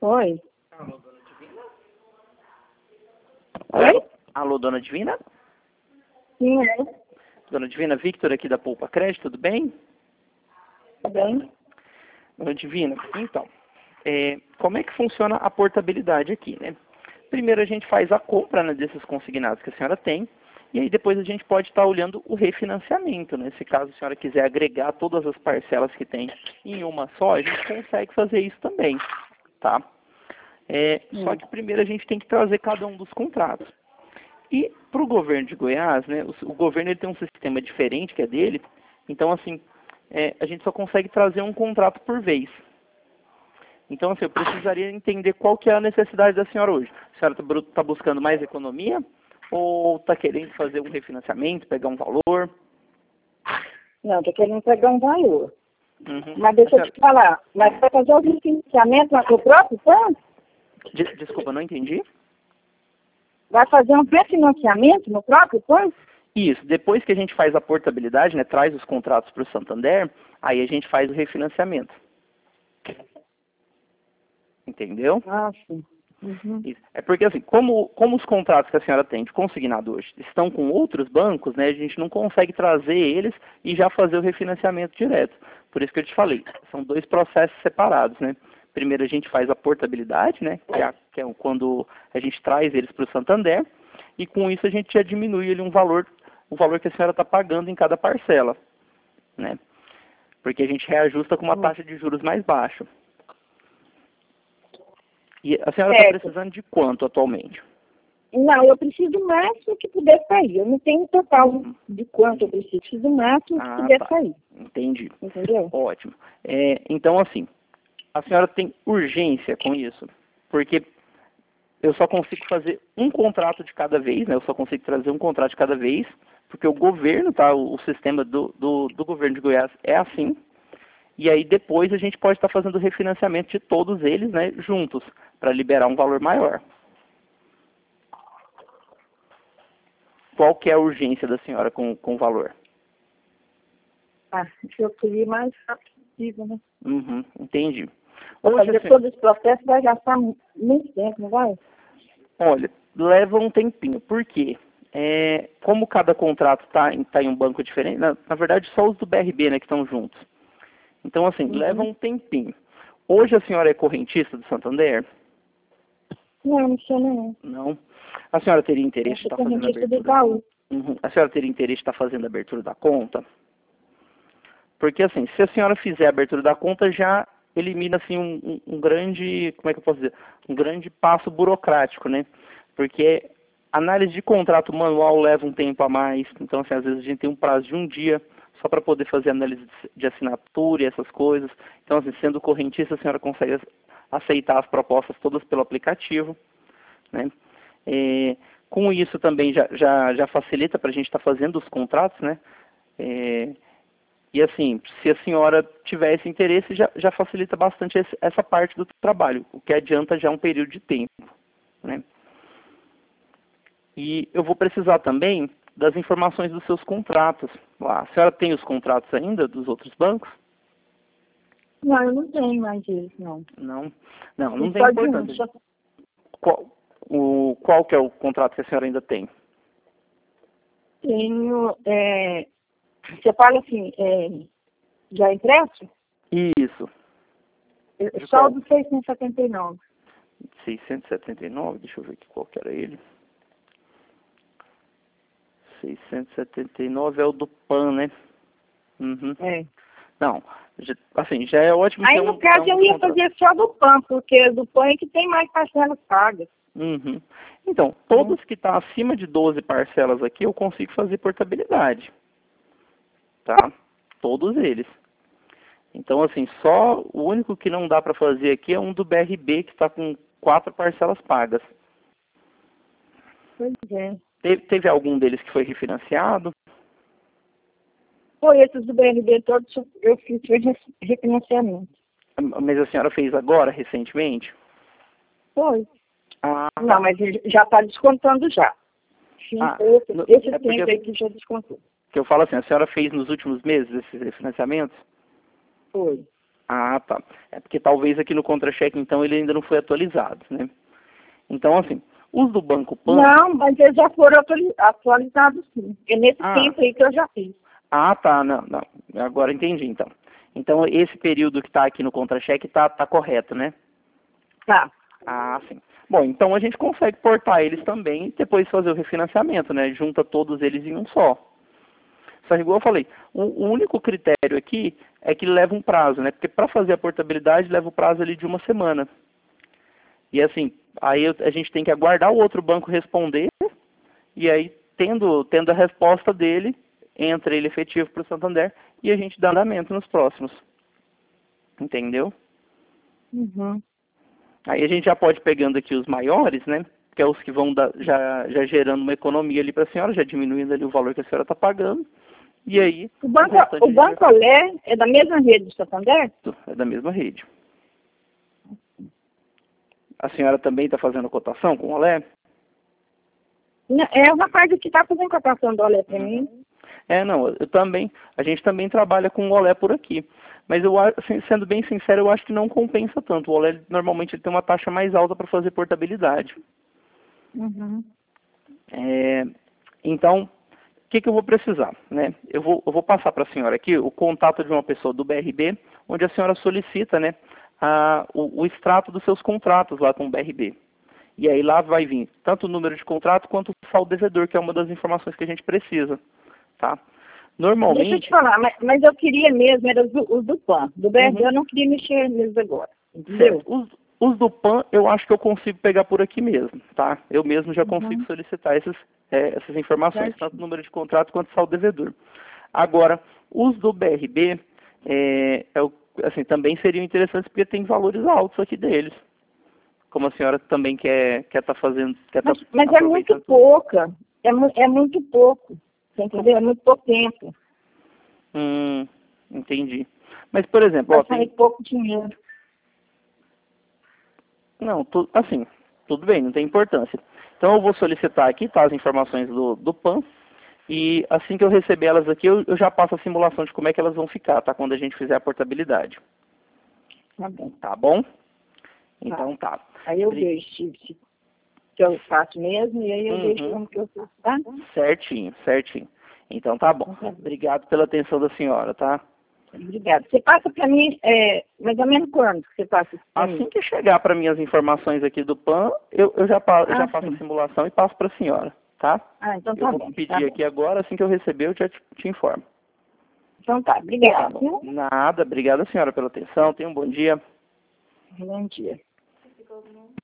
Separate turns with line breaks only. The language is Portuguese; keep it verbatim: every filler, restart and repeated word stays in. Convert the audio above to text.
Oi.
Alô, dona Divina?
Oi?
Alô, dona Divina?
Sim, é.
Dona Divina, Victor aqui da Poupa Crédito, tudo bem?
Tudo bem?
Dona Divina, então, é, como é que funciona a portabilidade aqui, né? Primeiro a gente faz a compra, né, desses consignados que a senhora tem, e aí depois a gente pode estar olhando o refinanciamento, né? Se caso a senhora quiser agregar todas as parcelas que tem em uma só, a gente consegue fazer isso também, tá? É,
Hum.
Só que primeiro a gente tem que trazer cada um dos contratos. E para o governo de Goiás, né, o, o governo ele tem um sistema diferente que é dele, então assim, é, a gente só consegue trazer um contrato por vez. Então assim, eu precisaria entender qual que é a necessidade da senhora hoje. A senhora está tá buscando mais economia ou está querendo fazer um refinanciamento, pegar um valor?
Não, estou querendo pegar um valor.
Uhum.
Mas deixa
A
eu
senhora...
te falar, mas vai fazer o refinanciamento no próprio plano?
Des- Desculpa, não entendi.
Vai fazer um refinanciamento no próprio plano?
Isso, depois que a gente faz a portabilidade, né, traz os contratos para o Santander, aí a gente faz o refinanciamento. Entendeu?
Ah, sim. Uhum.
Isso. É porque assim, como, como os contratos que a senhora tem de consignado hoje estão com outros bancos, né, a gente não consegue trazer eles e já fazer o refinanciamento direto. Por isso que eu te falei, são dois processos separados, né? Primeiro a gente faz a portabilidade, né, que é, que é quando a gente traz eles para o Santander, e com isso a gente já diminui ele um valor, o valor que a senhora está pagando em cada parcela, né? Porque a gente reajusta com uma taxa de juros mais baixa. E a senhora está
Certo.
precisando de quanto atualmente?
Não, eu preciso do máximo que puder sair. Eu não tenho total de quanto eu preciso. Preciso do máximo que
Ah,
puder
tá.
sair.
Entendi.
Entendeu?
Ótimo. É, então, assim, a senhora tem urgência com isso? Porque eu só consigo fazer um contrato de cada vez, né? Eu só consigo trazer um contrato de cada vez, porque o governo, tá? O, o sistema do, do, do governo de Goiás é assim. E aí depois a gente pode estar fazendo o refinanciamento de todos eles, né? Juntos, para liberar um valor maior. Qual que é a urgência da senhora com, com o valor?
Ah, eu queria mais rápido possível, né?
Uhum, entendi.
Para
Hoje,
fazer
assim,
todo esse processo vai gastar mu- muito tempo, não vai?
olha, leva um tempinho. Por quê? É, como cada contrato está tá em um banco diferente, na, na verdade só os do B R B, né, que estão juntos. Então, assim,
Uhum.
leva um tempinho. Hoje a senhora é correntista do Santander?
Não, não sei não.
Não. A senhora teria
Eu
interesse de
sou
estar fazendo a
correntista do
abertura?
Itaú.
Uhum. A senhora teria interesse de estar fazendo a abertura da conta? Porque, assim, se a senhora fizer a abertura da conta, já elimina, assim, um, um, um grande, como é que eu posso dizer? Um grande passo burocrático, né? Porque análise de contrato manual leva um tempo a mais. Então, assim, às vezes a gente tem um prazo de um dia só para poder fazer análise de assinatura e essas coisas. Então, assim, sendo correntista, a senhora consegue aceitar as propostas todas pelo aplicativo, né? É, com isso também já, já, já facilita para a gente estar fazendo os contratos, né? É, e assim, se a senhora tiver esse interesse, já, já facilita bastante esse, essa parte do trabalho, o que adianta já um período de tempo, né? E eu vou precisar também das informações dos seus contratos lá. A senhora tem os contratos ainda dos outros bancos?
Não, eu não tenho mais isso, não.
Não? Não, não
E
tem
só de um,
importância.
só
Qual, o, qual que é o contrato que a senhora ainda tem?
tenho, é, você fala assim, é, já impresso?
Isso.
É
De
só o
qual?
do seiscentos e setenta e nove.
seiscentos e setenta e nove, deixa eu ver aqui qual que era ele. seiscentos e setenta e nove é o do P A N, né? Uhum.
É.
Não, já- assim, já é ótimo
Aí,
ter
no
um, ter
caso,
um
eu ia
contrato.
fazer só do P A N, porque do P A N é que tem mais parcelas pagas.
Uhum. Então,
Né?
todos que estão acima de doze parcelas aqui, eu consigo fazer portabilidade. Tá? Todos eles. Então, assim, só o único que não dá para fazer aqui é um do B R B, que está com quatro parcelas pagas.
Pois é.
Teve, teve algum deles que foi refinanciado?
Foi esses do B R B todos, eu fiz foi de refinanciamento.
Mas a senhora fez agora, recentemente?
Foi.
Ah,
Não, mas ele já está descontando já. Sim,
ah,
esse,
no-
esse
é
tempo
porque
aí que já descontou.
que eu falo assim, a senhora fez nos últimos meses esses refinanciamentos?
Foi.
Ah, tá. É porque talvez aqui no contra-cheque, então, ele ainda não foi atualizado, né? Então, assim, os do Banco Pan...
Não, mas eles já foram atuali- atualizados, sim. É nesse
Ah.
tempo aí que eu já fiz.
Ah, tá. Não, não. Agora entendi, então. Então, esse período que está aqui no contra-cheque tá, tá correto, né?
Tá.
Ah, sim. Bom, então a gente consegue portar eles também e depois fazer o refinanciamento, né? Junta todos eles em um só. Só que, igual eu falei, o, o único critério aqui é que leva um prazo, né? Porque para fazer a portabilidade leva o prazo ali de uma semana. E assim, aí eu- a gente tem que aguardar o outro banco responder e aí, tendo, tendo a resposta dele, entra ele efetivo para o Santander e a gente dá andamento nos próximos. Entendeu?
Uhum.
Aí a gente já pode ir pegando aqui os maiores, né? Que é os que vão dar, já, já gerando uma economia ali para a senhora, já diminuindo ali o valor que a senhora está pagando. E aí,
O Banco,
restante a
o
gente
banco Olé é da mesma rede do Santander?
vai- é da mesma rede. A senhora também está fazendo cotação com o Olé?
Não, é uma parte que está fazendo cotação do Olé para mim.
É, não, eu também, a gente também trabalha com o Olé por aqui. Mas eu, a- assim, sendo bem sincero, eu acho que não compensa tanto. O Olé, normalmente, ele tem uma taxa mais alta para fazer portabilidade.
Uhum.
É, então, o que, que eu vou precisar? Né? Eu, vou, eu vou passar para a senhora aqui o contato de uma pessoa do B R B, onde a senhora solicita, né, a, o, o extrato dos seus contratos lá com o B R B. E aí lá vai vir tanto o número de contrato quanto o saldo devedor, que é uma das informações que a gente precisa. Tá?
Deixa eu
Normalmente...
te falar, mas, mas eu queria mesmo, era os do, os do P A N. Do B R B
Uhum.
eu não queria mexer neles agora. Entendeu?
Certo. Os, os do P A N eu acho que eu consigo pegar por aqui mesmo, tá? Eu mesmo já consigo
Uhum.
solicitar esses, é, essas informações,
Certo.
tanto número de contrato quanto saldo devedor. Agora, os do B R B, é, é o- assim, também seriam interessantes porque tem valores altos aqui deles. Como a senhora também quer quer estar fazendo, quer tá
Mas, mas é muito
aproveitando.
pouca. É, mu- é muito pouco. Você entendeu? É muito pouco tempo.
Hum, entendi. Mas, por exemplo, ó,
Vai
tem,
sair pouco dinheiro.
não, tu, assim, tudo bem, não tem importância. Então eu vou solicitar aqui, tá, as informações do, do P A N, e assim que eu receber elas aqui, eu, eu já passo a simulação de como é que elas vão ficar, tá, quando a gente fizer a portabilidade.
Tá bom.
Tá bom? Então tá.
Aí eu
Bri-
vejo se, se, se eu faço mesmo, e aí eu
Uhum.
vejo como que eu faço, tá?
Certinho, certinho. Então tá bom.
Então tá bom.
Obrigado pela atenção da senhora, tá?
Obrigada. Você passa para mim, é, mais ou menos quando que você passa isso para
Assim
mim?
que chegar para mim as informações aqui do P A N, eu, eu já, pa- eu já
Ah,
faço a
sim.
simulação e passo para a senhora, tá?
Ah, então
Eu
tá
vou
bom.
pedir
Tá bom.
aqui agora, assim que eu receber, eu já te, te informo.
Então tá,
Tá
obrigada.
bom. Nada, obrigado senhora pela atenção, tenha um bom dia.
Bom dia.